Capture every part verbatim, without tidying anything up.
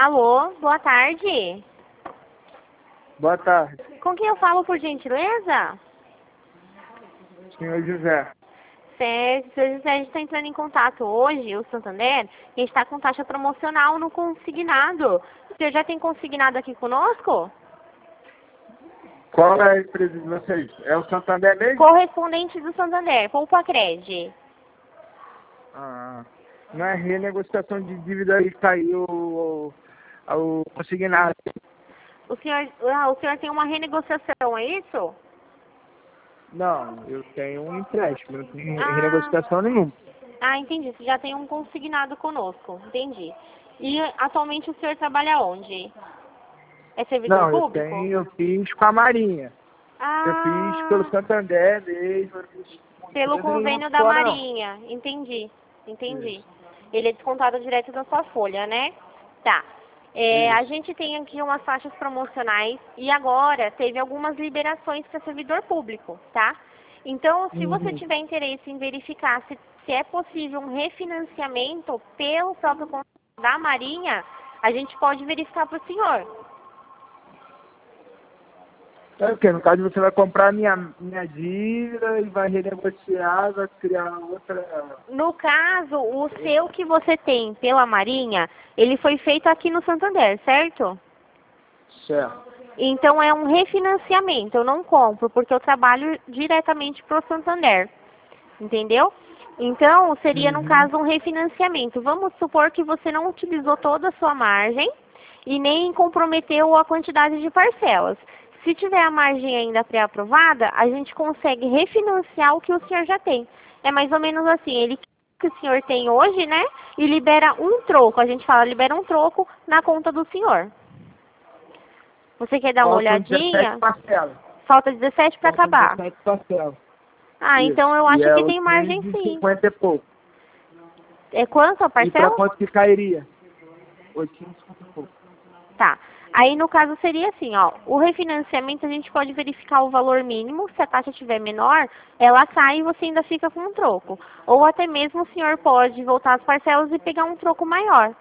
Alô, boa tarde. Boa tarde, Com quem eu falo, por gentileza? senhor José. Certo, senhor José, a gente está entrando em contato hoje, o Santander, e a gente está com taxa promocional no consignado. O senhor já tem consignado aqui conosco? Qual é a empresa de vocês? É o Santander mesmo? Correspondente do Santander, Poupa Cred. Ah, não é renegociação de dívida aí caiu o, o consignado. O senhor, ah, o senhor tem uma renegociação, é isso? Não, eu tenho um empréstimo, não tenho Ah, renegociação nenhuma. ah, entendi. Você já tem um consignado conosco, entendi. E atualmente o senhor trabalha onde? É servidor Não, eu público? tenho, eu fiz com a Marinha. Eu fiz pelo Ah, Santander mesmo, eu fiz com pelo empresa nenhuma convênio da fora não. Marinha. Entendi, entendi. Isso, Ele é descontado direto da sua folha, né? Tá. É, a isso. gente tem aqui umas taxas promocionais e agora teve algumas liberações para servidor público, tá? Então, se você Uhum. tiver interesse em verificar se, se é possível um refinanciamento pelo próprio convênio da Marinha, a gente pode verificar para o senhor. É o quê? No caso, você vai comprar minha, minha dívida e vai renegociar, vai criar outra... No caso, o seu que você tem pela Marinha, ele foi feito aqui no Santander, certo? Certo. Então é um refinanciamento, eu não compro, porque eu trabalho diretamente pro Santander, entendeu? Então, seria no Uhum. caso um refinanciamento. Vamos supor que você não utilizou toda a sua margem e nem comprometeu a quantidade de parcelas. Se tiver a margem ainda pré-aprovada, a gente consegue refinanciar o que o senhor já tem. É mais ou menos assim, ele que o senhor tem hoje, né? E libera um troco, a gente fala libera um troco na conta do senhor. Você quer dar uma Faltam dezessete olhadinha? parcelas. Falta dezessete para Faltam acabar. dezessete parcelas. Ah, então Isso. eu E acho é que tem margem oitocentos e sim. cinquenta e pouco. É quanto a E para parcela? quanto que cairia? oitocentos e cinquenta e pouco. Tá. Aí no caso seria assim, ó, o refinanciamento a gente pode verificar o valor mínimo, se a taxa estiver menor, ela cai e você ainda fica com um troco. Ou até mesmo o senhor pode voltar as parcelas e pegar um troco maior.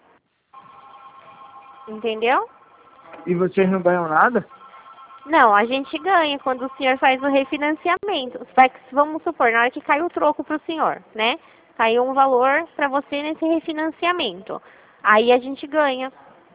Entendeu? E vocês não ganham nada? Não, a gente ganha quando o senhor faz o refinanciamento. Vai- Vamos supor, na hora que cai o troco para o senhor, né? Caiu um valor para você nesse refinanciamento. Aí a gente ganha.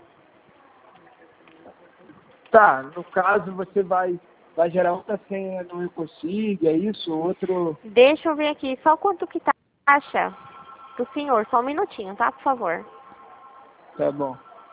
Tá, no caso você vai, vai gerar outra senha no Ecosig, é isso? Outro... Deixa eu ver aqui, só quanto que tá a taxa do senhor. Só um minutinho, tá? Por favor. Tá bom.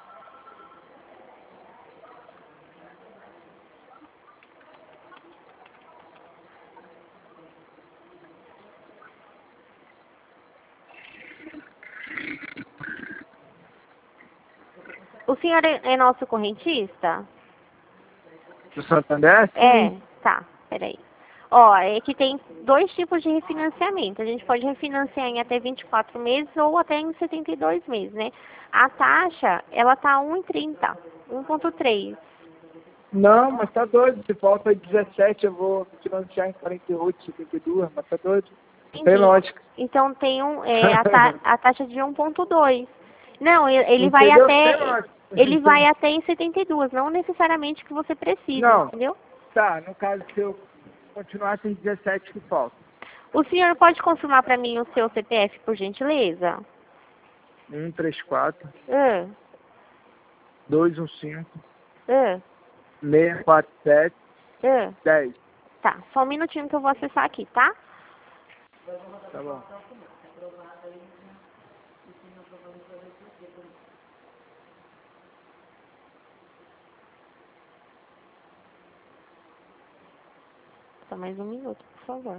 O senhor é é nosso correntista? Do Santander? É, Sim. tá, peraí. Ó, é que tem dois tipos de refinanciamento. A gente pode refinanciar em até vinte e quatro meses ou até em setenta e dois meses, né? A taxa, ela tá um e trinta, um ponto três. Não, mas tá doido. Se falta dezessete, eu vou financiar em quarenta e oito, setenta e dois, mas tá doido. Não tem Entendi. lógica. Então tem um, é, a, ta, a taxa de um ponto dois. Não, ele ele vai Entendeu? Não tem até, lógica. ele vai até em setenta e dois, não necessariamente que você precise, Não, entendeu? tá, no caso, se eu continuar, tem dezessete que faltam. O senhor pode confirmar para mim o seu C P F, por gentileza? um, três, quatro, Ah, dois, um, cinco, ah, seis, quatro, sete, ah. dez. Tá, só um minutinho que eu vou acessar aqui, tá? Tá bom. Só mais um minuto, por favor.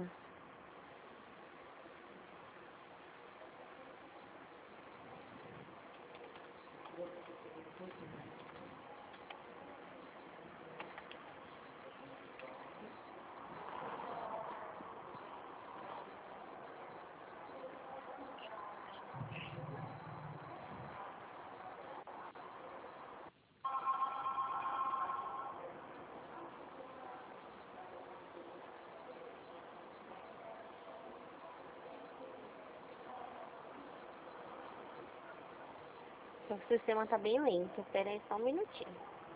O sistema tá bem lento. Espera aí só um minutinho.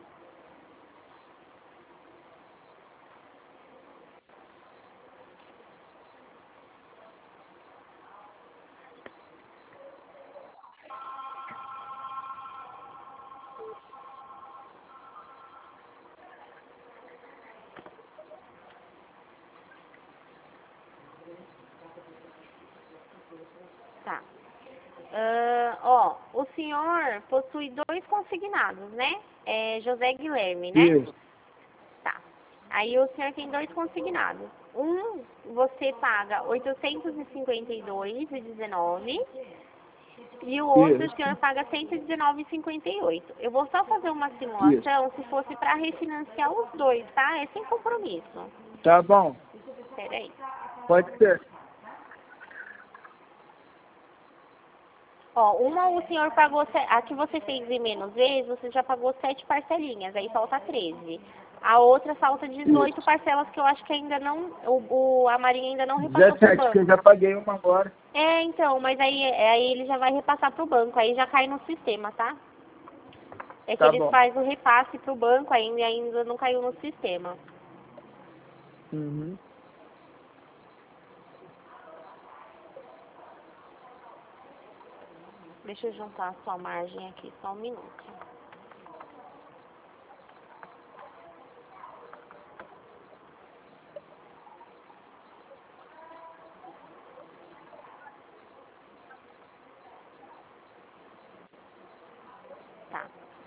Tá. Uh, ó, o senhor possui dois consignados, né? É José Guilherme, né? Isso. Tá. Aí o senhor tem dois consignados. Um, você paga oitocentos e cinquenta e dois reais e dezenove centavos e o outro Isso. o senhor paga cento e dezenove reais e cinquenta e oito centavos. Eu vou só fazer uma simulação Isso. se fosse para refinanciar os dois, tá? É sem compromisso. Tá bom. Espera aí. Pode ser. Ó, uma o senhor pagou, se- a que você fez em menos vezes, você já pagou sete parcelinhas, aí falta treze. A outra falta dezoito Isso. parcelas que eu acho que ainda não, o, o- a Marinha ainda não repassou pro dezessete, que eu banco. já paguei uma agora. É, então, mas aí, aí ele já vai repassar pro banco, aí já cai no sistema, tá? É que Tá eles bom. fazem o repasse pro banco ainda e ainda não caiu no sistema. Uhum. Deixa eu juntar a sua margem aqui, só um minuto. Tá.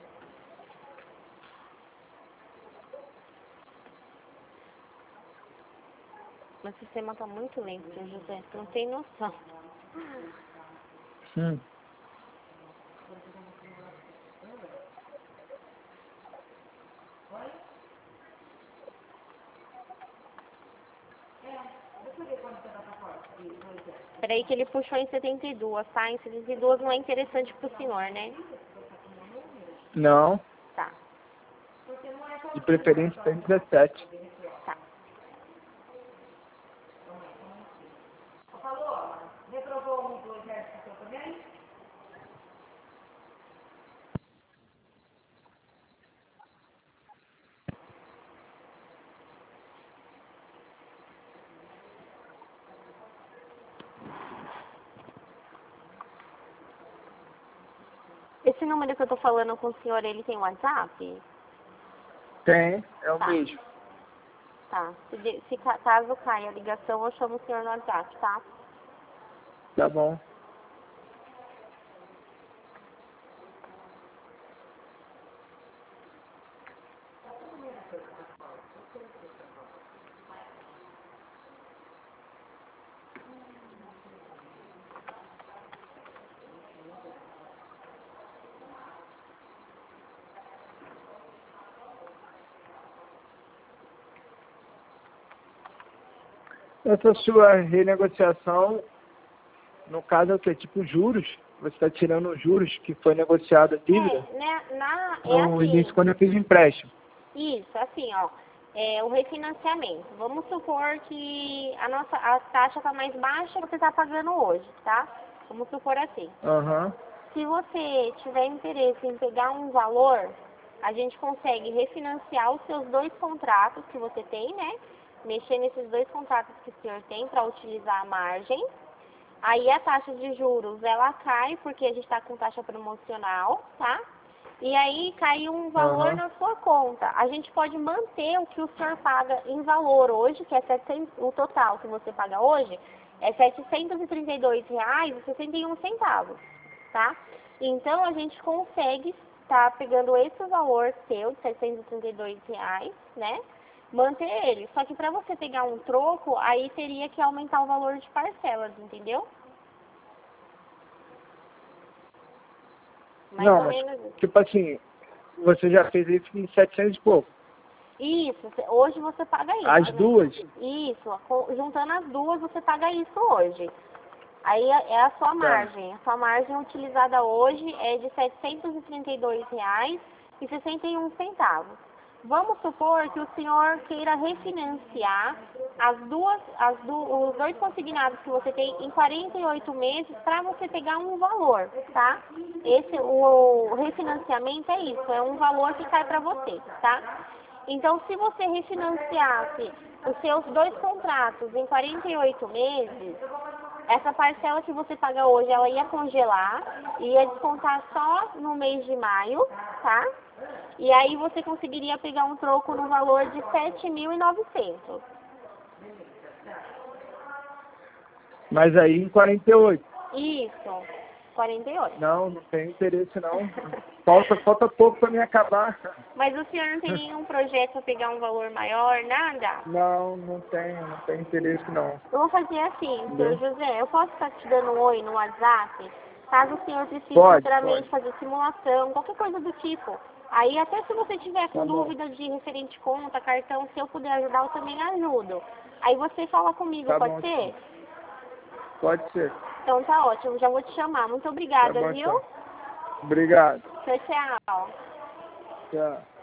Meu sistema tá muito lento, seu José, você não tem noção. Hum. Peraí que ele puxou em setenta e duas, tá? Em setenta e duas não é interessante pro senhor, né? Não. Tá, De preferência tem dezessete. tá. Esse número que eu tô falando com o senhor, ele tem WhatsApp? Tem. É o Tá. mesmo. Tá. Se, de- se ca- caso caia a ligação, eu chamo o senhor no WhatsApp, tá? Tá bom. Essa sua renegociação, no caso é o quê? Tipo juros? Você está tirando os juros que foi negociado a dívida? É, né, na, é No assim, início, quando eu fiz o empréstimo. isso, assim, ó, é, o refinanciamento. Vamos supor que a nossa, a taxa tá mais baixa que você tá pagando hoje, tá? Vamos supor assim. Aham. Se você tiver interesse em pegar um valor, a gente consegue refinanciar os seus dois contratos que você tem, né? Mexer nesses dois contratos que o senhor tem para utilizar a margem. Aí a taxa de juros, ela cai porque a gente está com taxa promocional, tá? E aí cai um valor Aham. na sua conta. A gente pode manter o que o senhor paga em valor hoje, que é setecentos, o total que você paga hoje, é setecentos e trinta e dois reais e sessenta e um centavos, tá? Então a gente consegue estar pegando esse valor seu de setecentos e trinta e dois reais, né? Manter ele. Só que para você pegar um troco, aí teria que aumentar o valor de parcelas, entendeu? Mais Não, ou mas, menos isso. tipo assim, você já fez isso em setecentos e pouco. Isso, cê- hoje você paga isso, As né? duas? Isso, co- juntando as duas você paga isso hoje. Aí é é a sua margem. A sua margem utilizada hoje é de setecentos e trinta e dois reais e sessenta e um centavos. Vamos supor que o senhor queira refinanciar as duas, as du, os dois consignados que você tem em quarenta e oito meses para você pegar um valor, tá? Esse, o refinanciamento é isso, é um valor que cai para você, tá? Então, se você refinanciasse os seus dois contratos em quarenta e oito meses, essa parcela que você paga hoje, ela ia congelar, ia descontar só no mês de maio, tá? E aí você conseguiria pegar um troco no valor de sete mil e novecentos. Mas aí em quarenta e oito. Isso, quarenta e oito. Não, não tem interesse não. Falta, falta pouco para me acabar. Mas o senhor não tem nenhum projeto para pegar um valor maior, nada? Não, não tenho, não tenho interesse não. Eu vou fazer assim, Entendeu? senhor José, eu posso estar te dando um oi no WhatsApp, caso o senhor precise Pode, futuramente pode. fazer simulação, qualquer coisa do tipo. Aí até se você tiver com Tá bom. dúvida de referente conta, cartão, se eu puder ajudar, eu também ajudo. Aí você fala comigo, Tá pode bom, ser? então. Pode ser. Então tá ótimo, já vou te chamar. Muito Tá obrigada, bom, viu? então. Obrigado. Tchau, tchau. Tchau.